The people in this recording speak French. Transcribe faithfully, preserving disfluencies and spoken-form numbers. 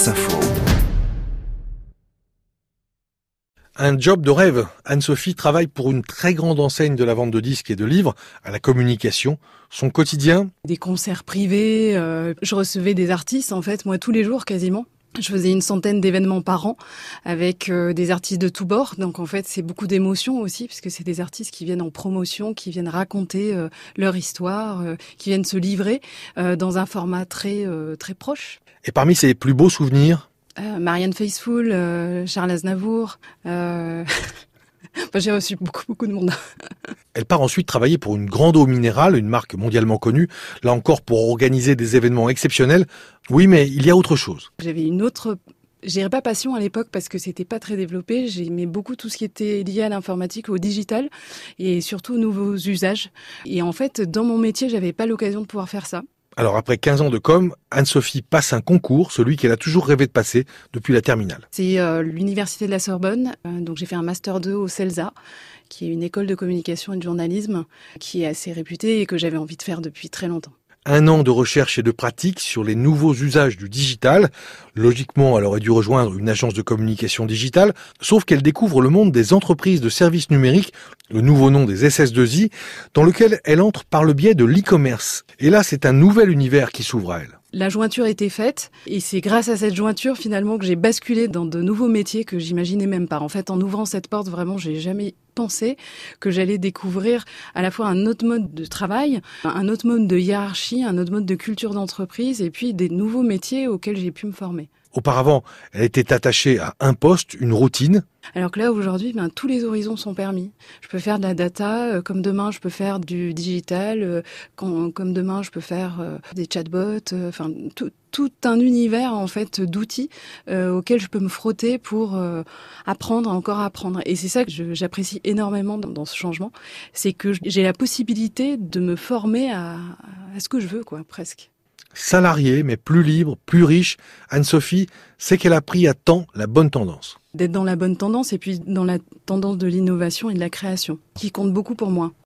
France Info. Un job de rêve. Anne-Sophie travaille pour une très grande enseigne de la vente de disques et de livres, à la communication. Son quotidien ? Des concerts privés, euh, je recevais des artistes en fait, moi tous les jours quasiment. Je faisais une centaine d'événements par an avec euh, des artistes de tous bords. Donc en fait, c'est beaucoup d'émotions aussi, parce que c'est des artistes qui viennent en promotion, qui viennent raconter euh, leur histoire, euh, qui viennent se livrer euh, dans un format très euh, très proche. Et parmi ses plus beaux souvenirs ? Euh, Marianne Faithfull, euh, Charles Aznavour. Euh... enfin, j'ai reçu beaucoup beaucoup de monde. Elle part ensuite travailler pour une grande eau minérale, une marque mondialement connue, là encore pour organiser des événements exceptionnels. Oui, mais il y a autre chose. J'avais une autre, je dirais pas passion à l'époque parce que c'était pas très développé. J'aimais beaucoup tout ce qui était lié à l'informatique, au digital et surtout aux nouveaux usages. Et en fait, dans mon métier, j'avais pas l'occasion de pouvoir faire ça. Alors après quinze ans de com, Anne-Sophie passe un concours, celui qu'elle a toujours rêvé de passer depuis la terminale. C'est euh, l'université de la Sorbonne, euh, donc j'ai fait un master deux au CELSA, qui est une école de communication et de journalisme qui est assez réputée et que j'avais envie de faire depuis très longtemps. Un an de recherche et de pratique sur les nouveaux usages du digital. Logiquement, elle aurait dû rejoindre une agence de communication digitale, sauf qu'elle découvre le monde des entreprises de services numériques, le nouveau nom des S S deux I, dans lequel elle entre par le biais de l'e-commerce. Et là, c'est un nouvel univers qui s'ouvre à elle. La jointure était faite et c'est grâce à cette jointure finalement que j'ai basculé dans de nouveaux métiers que j'imaginais même pas. En fait, en ouvrant cette porte, vraiment, j'ai jamais pensé que j'allais découvrir à la fois un autre mode de travail, un autre mode de hiérarchie, un autre mode de culture d'entreprise et puis des nouveaux métiers auxquels j'ai pu me former. Auparavant, elle était attachée à un poste, une routine. Alors que là, aujourd'hui, ben, tous les horizons sont permis. Je peux faire de la data, euh, comme demain, je peux faire du digital, euh, quand, comme demain, je peux faire euh, des chatbots, euh, enfin, tout, tout un univers, en fait, d'outils euh, auxquels je peux me frotter pour euh, apprendre, encore apprendre. Et c'est ça que je, j'apprécie énormément dans, dans ce changement, c'est que j'ai la possibilité de me former à, à ce que je veux, quoi, presque. Salariée, mais plus libre, plus riche, Anne-Sophie sait qu'elle a pris à temps la bonne tendance. D'être dans la bonne tendance et puis dans la tendance de l'innovation et de la création, qui compte beaucoup pour moi.